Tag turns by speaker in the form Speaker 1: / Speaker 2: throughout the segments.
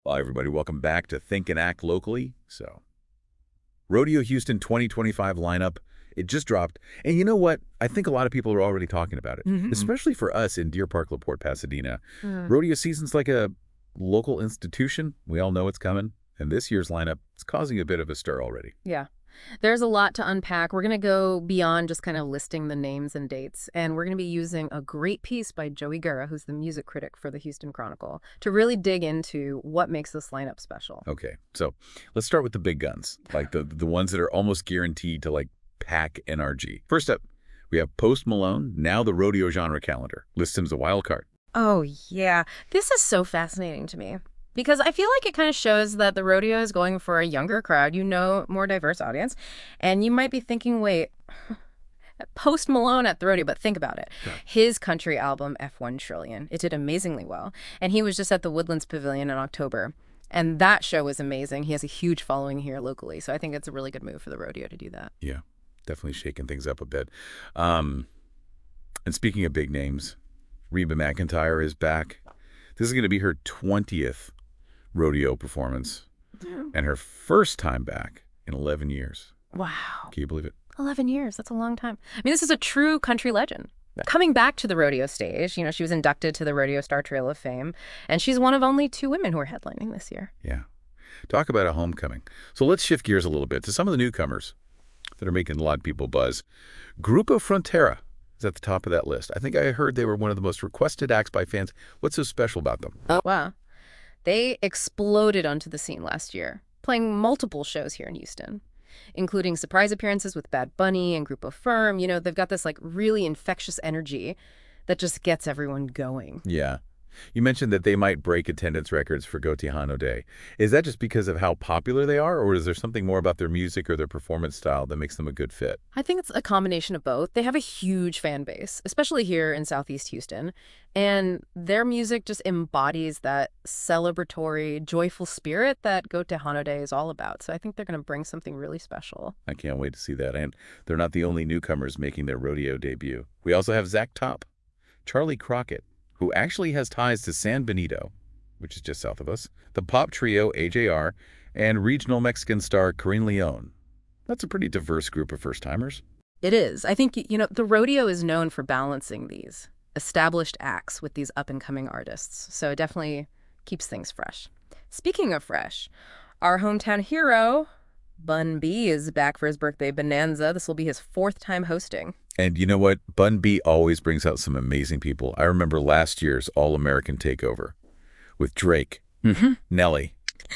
Speaker 1: Well, everybody, welcome back to Think and Act Locally. Rodeo Houston 2025 lineup, it just dropped. And you know what? I think a lot of people are already talking about it, especially for us in Deer Park, LaPorte, Pasadena. Rodeo season's like a local institution. We all know it's coming. And this year's lineup is causing a bit of a stir already.
Speaker 2: Yeah. There's a lot to unpack. We're going to go beyond just kind of listing the names and dates. And we're going to be using a great piece by Joey Guerra, who's the music critic for the Houston Chronicle, to really dig into what makes this lineup special.
Speaker 1: Okay, so let's start with the big guns, like the ones that are almost guaranteed to pack NRG. First up, we have Post Malone, now the rodeo genre calendar. Lists him as a wild card.
Speaker 2: Oh, yeah. This is so fascinating to me. Because I feel like it kind of shows that the rodeo is going for a younger crowd, more diverse audience. And you might be thinking, wait, Post Malone at the rodeo, but think about it. Yeah. His country album, F1 Trillion, it did amazingly well. And he was just at the Woodlands Pavilion in October. And that show was amazing. He has a huge following here locally. So I think it's a really good move for the rodeo to do that.
Speaker 1: Yeah, definitely shaking things up a bit. And speaking of big names, Reba McEntire is back. This is going to be her 20th rodeo performance and her first time back in 11 years.
Speaker 2: Wow.
Speaker 1: Can you believe it?
Speaker 2: 11 years. That's a long time. I mean, this is a true country legend. Yeah. Coming back to the rodeo stage, she was inducted to the Rodeo Star Trail of Fame, and she's one of only 2 women who are headlining this year.
Speaker 1: Yeah. Talk about a homecoming. So let's shift gears a little bit to some of the newcomers that are making a lot of people buzz. Grupo Frontera is at the top of that list. I think I heard they were one of the most requested acts by fans. What's so special about them?
Speaker 2: Oh, wow. They exploded onto the scene last year, playing multiple shows here in Houston, including surprise appearances with Bad Bunny and Grupo Firm. They've got this really infectious energy that just gets everyone going.
Speaker 1: Yeah. You mentioned that they might break attendance records for Go Tejano Day. Is that just because of how popular they are, or is there something more about their music or their performance style that makes them a good fit?
Speaker 2: I think it's a combination of both. They have a huge fan base, especially here in Southeast Houston, and their music just embodies that celebratory, joyful spirit that Go Tejano Day is all about. So I think they're going to bring something really special.
Speaker 1: I can't wait to see that. And they're not the only newcomers making their rodeo debut. We also have Zach Top, Charlie Crockett, who actually has ties to San Benito, which is just south of us, the pop trio AJR, and regional Mexican star Corinne Leon. That's a pretty diverse group of first-timers.
Speaker 2: It is. I think, the rodeo is known for balancing these established acts with these up-and-coming artists, so it definitely keeps things fresh. Speaking of fresh, our hometown hero, Bun B, is back for his birthday bonanza. This will be his 4th time hosting.
Speaker 1: And you know what? Bun B always brings out some amazing people. I remember last year's All-American Takeover with Drake, Nelly,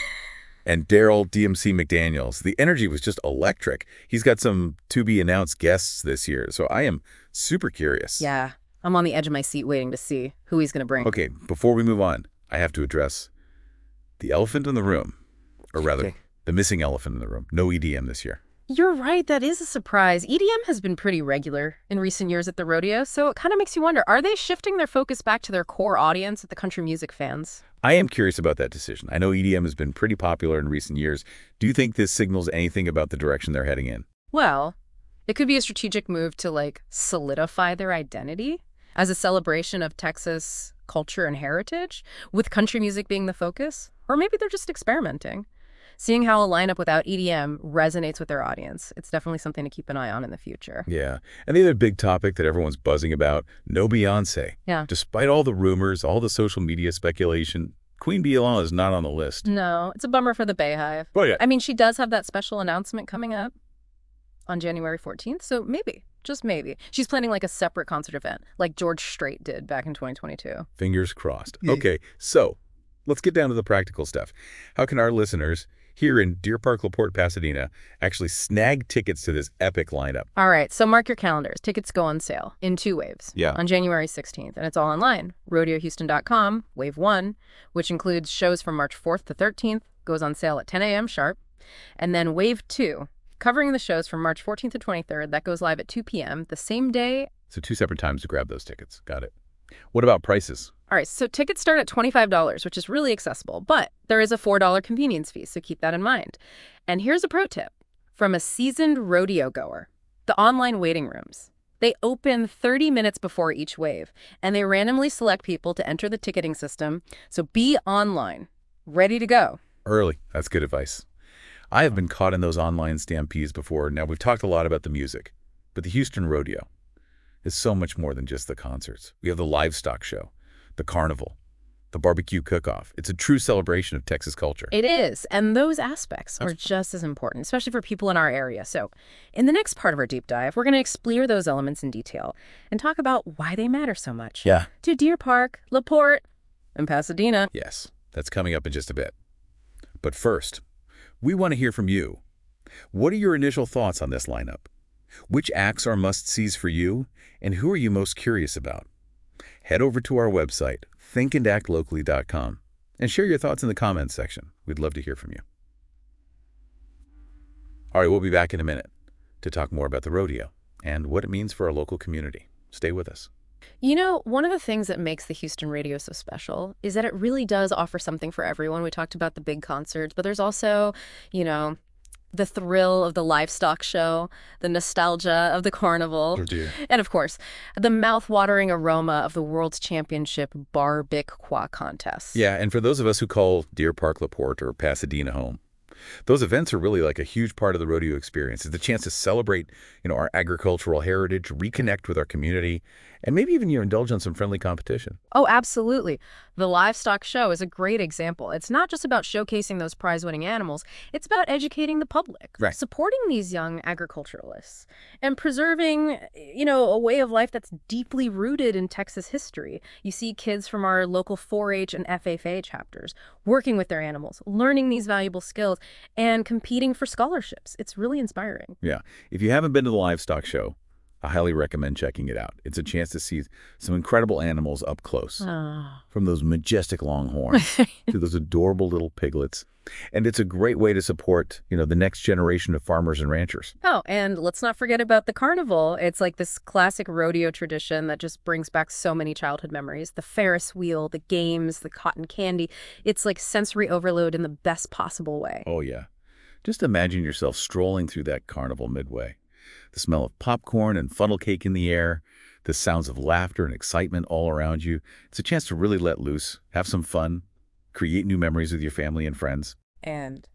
Speaker 1: and Daryl DMC McDaniels. The energy was just electric. He's got some to-be-announced guests this year, so I am super curious.
Speaker 2: Yeah, I'm on the edge of my seat waiting to see who he's going to bring.
Speaker 1: Okay, before we move on, I have to address the elephant in the room, or rather, the missing elephant in the room. No EDM this year.
Speaker 2: You're right. That is a surprise. EDM has been pretty regular in recent years at the rodeo, so it kind of makes you wonder, are they shifting their focus back to their core audience at the country music fans?
Speaker 1: I am curious about that decision. I know EDM has been pretty popular in recent years. Do you think this signals anything about the direction they're heading in?
Speaker 2: Well, it could be a strategic move to, solidify their identity as a celebration of Texas culture and heritage, with country music being the focus. Or maybe they're just experimenting. Seeing how a lineup without EDM resonates with their audience, it's definitely something to keep an eye on in the future.
Speaker 1: Yeah. And the other big topic that everyone's buzzing about, no Beyonce.
Speaker 2: Yeah.
Speaker 1: Despite all the rumors, all the social media speculation, Queen Bee is not on the list.
Speaker 2: No, it's a bummer for the Bayhive.
Speaker 1: Oh, yeah.
Speaker 2: I mean, she does have that special announcement coming up on January 14th, so maybe, just maybe. She's planning a separate concert event, like George Strait did back in 2022.
Speaker 1: Fingers crossed. Okay, so let's get down to the practical stuff. How can our listeners here in Deer Park, LaPorte, Pasadena, actually snag tickets to this epic lineup?
Speaker 2: All right, so mark your calendars. Tickets go on sale in 2 waves.
Speaker 1: Yeah.
Speaker 2: On January 16th, and it's all online. RodeoHouston.com, Wave 1, which includes shows from March 4th to 13th, goes on sale at 10 a.m. sharp. And then Wave 2, covering the shows from March 14th to 23rd, that goes live at 2 p.m. the same day.
Speaker 1: So 2 separate times to grab those tickets. Got it. What about prices?
Speaker 2: All right, so tickets start at $25, which is really accessible, but there is a $4 convenience fee, so keep that in mind. And here's a pro tip from a seasoned rodeo goer: the online waiting rooms. They open 30 minutes before each wave, and they randomly select people to enter the ticketing system, so be online. ready to go.
Speaker 1: Early. That's good advice. I have been caught in those online stampedes before. Now, we've talked a lot about the music, but the Houston Rodeo is so much more than just the concerts. We have the livestock show, the carnival, the barbecue cook-off. It's a true celebration of Texas culture.
Speaker 2: It is, and those aspects are just as important, especially for people in our area. So in the next part of our deep dive, we're going to explore those elements in detail and talk about why they matter so much.
Speaker 1: Yeah.
Speaker 2: To Deer Park, LaPorte, and Pasadena.
Speaker 1: Yes, that's coming up in just a bit. But first, we want to hear from you. What are your initial thoughts on this lineup? Which acts are must-sees for you, and who are you most curious about? Head over to our website, thinkandactlocally.com, and share your thoughts in the comments section. We'd love to hear from you. All right, we'll be back in a minute to talk more about the rodeo and what it means for our local community. Stay with us.
Speaker 2: You know, one of the things that makes the Houston Rodeo so special is that it really does offer something for everyone. We talked about the big concerts, but there's also, the thrill of the livestock show, the nostalgia of the carnival,
Speaker 1: Oh, dear.
Speaker 2: and of course, the mouth-watering aroma of the World's Championship Barbacoa contest.
Speaker 1: Yeah, and for those of us who call Deer Park, LaPorte, or Pasadena home, those events are really like a huge part of the rodeo experience. It's a chance to celebrate, our agricultural heritage, reconnect with our community, and maybe even indulge in some friendly competition.
Speaker 2: Oh, absolutely. The livestock show is a great example. It's not just about showcasing those prize-winning animals. It's about educating the public,
Speaker 1: Right.
Speaker 2: supporting these young agriculturalists, and preserving, a way of life that's deeply rooted in Texas history. You see kids from our local 4-H and FFA chapters working with their animals, learning these valuable skills, and competing for scholarships. It's really inspiring.
Speaker 1: Yeah. If you haven't been to the livestock show, I highly recommend checking it out. It's a chance to see some incredible animals up close, from those majestic longhorns to those adorable little piglets. And it's a great way to support, the next generation of farmers and ranchers.
Speaker 2: Oh, and let's not forget about the carnival. It's like this classic rodeo tradition that just brings back so many childhood memories. The Ferris wheel, the games, the cotton candy. It's like sensory overload in the best possible way.
Speaker 1: Oh, yeah. Just imagine yourself strolling through that carnival midway. The smell of popcorn and funnel cake in the air, the sounds of laughter and excitement all around you. It's a chance to really let loose, have some fun, create new memories with your family and friends.
Speaker 2: And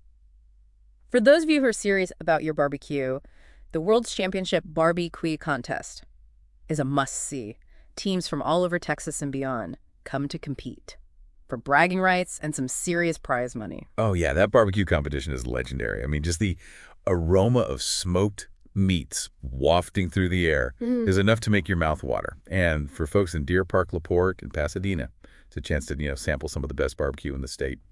Speaker 2: for those of you who are serious about your barbecue, the World's Championship Barbecue contest is a must-see. Teams from all over Texas and beyond come to compete for bragging rights and some serious prize money.
Speaker 1: Oh, yeah, that barbecue competition is legendary. I mean, just the aroma of smoked meats wafting through the air is enough to make your mouth water. And for folks in Deer Park, LaPorte, and Pasadena, it's a chance to, sample some of the best barbecue in the state.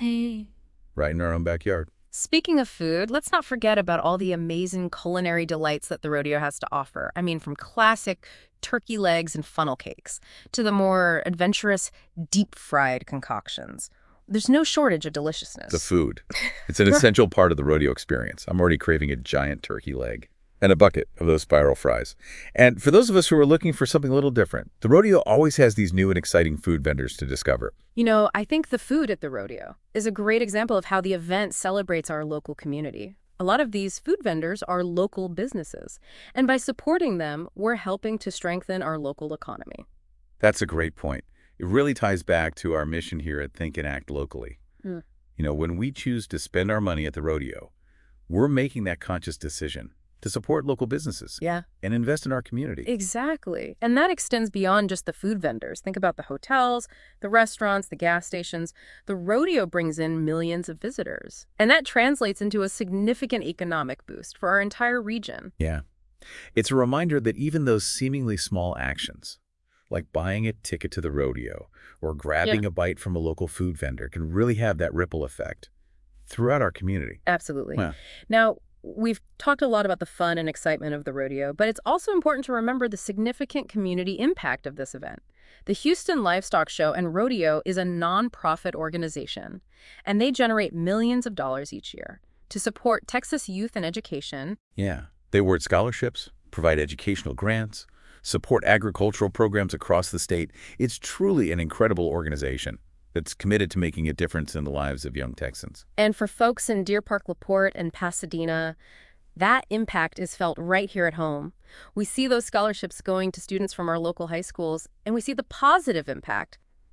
Speaker 1: Right in our own backyard.
Speaker 2: Speaking of food, let's not forget about all the amazing culinary delights that the rodeo has to offer. I mean, from classic turkey legs and funnel cakes to the more adventurous deep-fried concoctions. There's no shortage of deliciousness.
Speaker 1: The food. It's an essential part of the rodeo experience. I'm already craving a giant turkey leg and a bucket of those spiral fries. And for those of us who are looking for something a little different, the rodeo always has these new and exciting food vendors to discover.
Speaker 2: I think the food at the rodeo is a great example of how the event celebrates our local community. A lot of these food vendors are local businesses, and by supporting them, we're helping to strengthen our local economy.
Speaker 1: That's a great point. It really ties back to our mission here at Think and Act Locally. When we choose to spend our money at the rodeo, we're making that conscious decision to support local businesses and invest in our community.
Speaker 2: Exactly. And that extends beyond just the food vendors. Think about the hotels, the restaurants, the gas stations. The rodeo brings in millions of visitors. And that translates into a significant economic boost for our entire region.
Speaker 1: Yeah. It's a reminder that even those seemingly small actions, like buying a ticket to the rodeo or grabbing a bite from a local food vendor, can really have that ripple effect throughout our community.
Speaker 2: Absolutely.
Speaker 1: Yeah.
Speaker 2: Now, we've talked a lot about the fun and excitement of the rodeo, but it's also important to remember the significant community impact of this event. The Houston Livestock Show and Rodeo is a nonprofit organization, and they generate millions of dollars each year to support Texas youth and education.
Speaker 1: Yeah. They award scholarships, provide educational grants, support agricultural programs across the state. It's truly an incredible organization that's committed to making a difference in the lives of young Texans.
Speaker 2: And for folks in Deer Park, LaPorte, and Pasadena, that impact is felt right here at home. We see those scholarships going to students from our local high schools, and we see the positive impact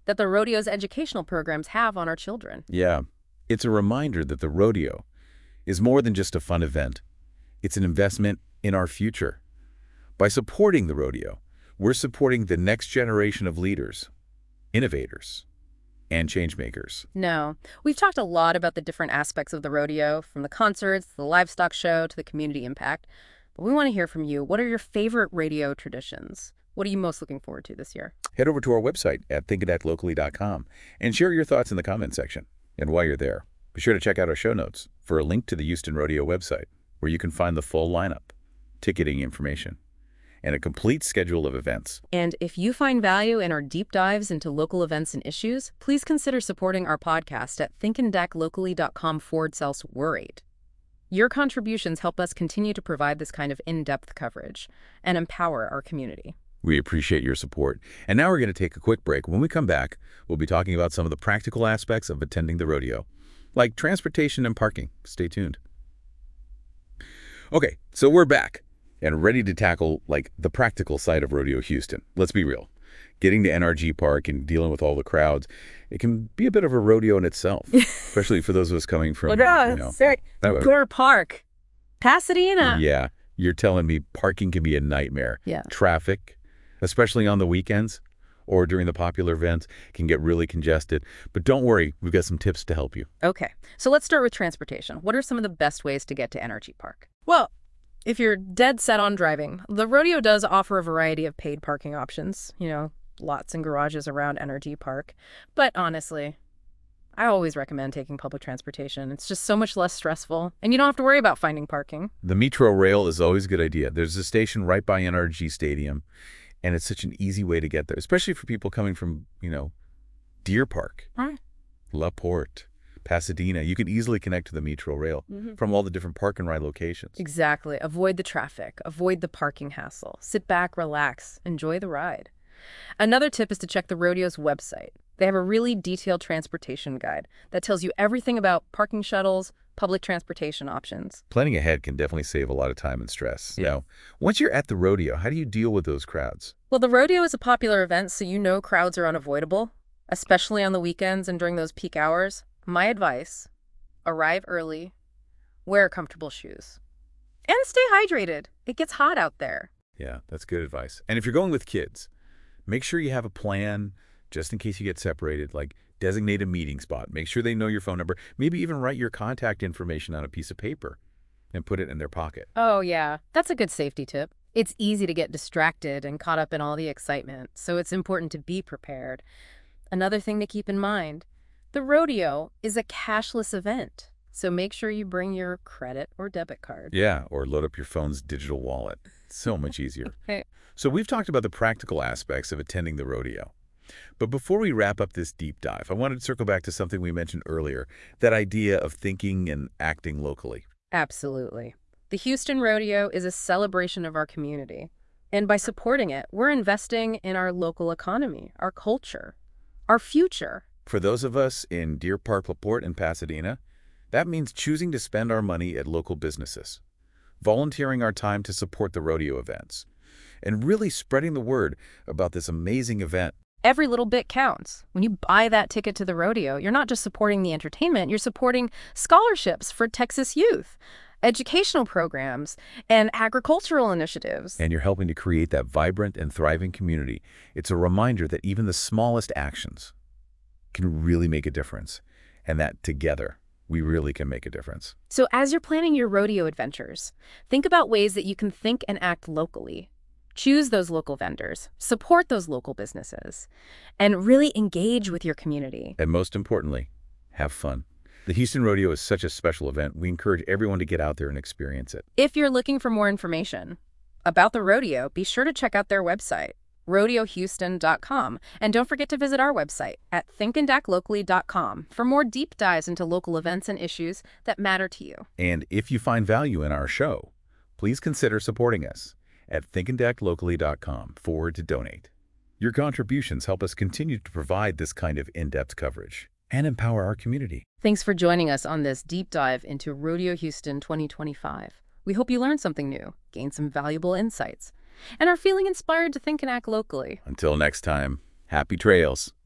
Speaker 2: that the rodeo's educational programs have on our children.
Speaker 1: Yeah, it's a reminder that the rodeo is more than just a fun event. It's an investment in our future. By supporting the rodeo, we're supporting the next generation of leaders, innovators, and changemakers.
Speaker 2: No, we've talked a lot about the different aspects of the rodeo, from the concerts, the livestock show, to the community impact. But we want to hear from you. What are your favorite rodeo traditions? What are you most looking forward to this year?
Speaker 1: Head over to our website at thinkandactlocally.com and share your thoughts in the comment section. And while you're there, be sure to check out our show notes for a link to the Houston Rodeo website, where you can find the full lineup, ticketing information, and a complete schedule of events.
Speaker 2: And if you find value in our deep dives into local events and issues, please consider supporting our podcast at thinkandactlocally.com/worried. Your contributions help us continue to provide this kind of in-depth coverage and empower our community.
Speaker 1: We appreciate your support. And now we're going to take a quick break. When we come back, we'll be talking about some of the practical aspects of attending the rodeo, like transportation and parking. Stay tuned. Okay, so we're back and ready to tackle, the practical side of Rodeo Houston. Let's be real. Getting to NRG Park and dealing with all the crowds, it can be a bit of a rodeo in itself, especially for those of us coming from,
Speaker 2: Gore Park, Pasadena.
Speaker 1: Yeah, you're telling me parking can be a nightmare.
Speaker 2: Yeah.
Speaker 1: Traffic, especially on the weekends or during the popular events, can get really congested. But don't worry, we've got some tips to help you.
Speaker 2: Okay, so let's start with transportation. What are some of the best ways to get to NRG Park? Well, if you're dead set on driving, the rodeo does offer a variety of paid parking options, lots and garages around NRG Park. But honestly, I always recommend taking public transportation. It's just so much less stressful, and you don't have to worry about finding parking.
Speaker 1: The Metro Rail is always a good idea. There's a station right by NRG Stadium, and it's such an easy way to get there, especially for people coming from, Deer Park, La Porte, Pasadena. You can easily connect to the Metro Rail from all the different park and ride locations.
Speaker 2: Exactly. Avoid the traffic. Avoid the parking hassle. Sit back, relax, enjoy the ride. Another tip is to check the rodeo's website. They have a really detailed transportation guide that tells you everything about parking shuttles, public transportation options.
Speaker 1: Planning ahead can definitely save a lot of time and stress.
Speaker 2: Yeah.
Speaker 1: Now, once you're at the rodeo, how do you deal with those crowds?
Speaker 2: Well, the rodeo is a popular event, so crowds are unavoidable, especially on the weekends and during those peak hours. My advice, arrive early, wear comfortable shoes, and stay hydrated. It gets hot out there.
Speaker 1: Yeah, that's good advice. And if you're going with kids, make sure you have a plan just in case you get separated, like designate a meeting spot. Make sure they know your phone number. Maybe even write your contact information on a piece of paper and put it in their pocket.
Speaker 2: Oh, yeah. That's a good safety tip. It's easy to get distracted and caught up in all the excitement, so it's important to be prepared. Another thing to keep in mind, the rodeo is a cashless event, so make sure you bring your credit or debit card.
Speaker 1: Yeah, or load up your phone's digital wallet. So much easier.
Speaker 2: Okay.
Speaker 1: So we've talked about the practical aspects of attending the rodeo. But before we wrap up this deep dive, I wanted to circle back to something we mentioned earlier, that idea of thinking and acting locally.
Speaker 2: Absolutely. The Houston Rodeo is a celebration of our community. And by supporting it, we're investing in our local economy, our culture, our future.
Speaker 1: For those of us in Deer Park, La Porte, and Pasadena, that means choosing to spend our money at local businesses, volunteering our time to support the rodeo events, and really spreading the word about this amazing event.
Speaker 2: Every little bit counts. When you buy that ticket to the rodeo, you're not just supporting the entertainment, you're supporting scholarships for Texas youth, educational programs, and agricultural initiatives.
Speaker 1: And you're helping to create that vibrant and thriving community. It's a reminder that even the smallest actions can really make a difference, and that together, we really can make a difference.
Speaker 2: So as you're planning your rodeo adventures, think about ways that you can think and act locally. Choose those local vendors, support those local businesses, and really engage with your community.
Speaker 1: And most importantly, have fun. The Houston Rodeo is such a special event. We encourage everyone to get out there and experience it.
Speaker 2: If you're looking for more information about the rodeo, be sure to check out their website, rodeohouston.com. And don't forget to visit our website at thinkandactlocally.com for more deep dives into local events and issues that matter to you.
Speaker 1: And if you find value in our show, please consider supporting us at thinkandactlocally.com/donate. Your contributions help us continue to provide this kind of in-depth coverage and empower our community.
Speaker 2: Thanks for joining us on this deep dive into Rodeo Houston 2025. We hope you learned something new, gained some valuable insights, and are feeling inspired to think and act locally.
Speaker 1: Until next time, happy trails.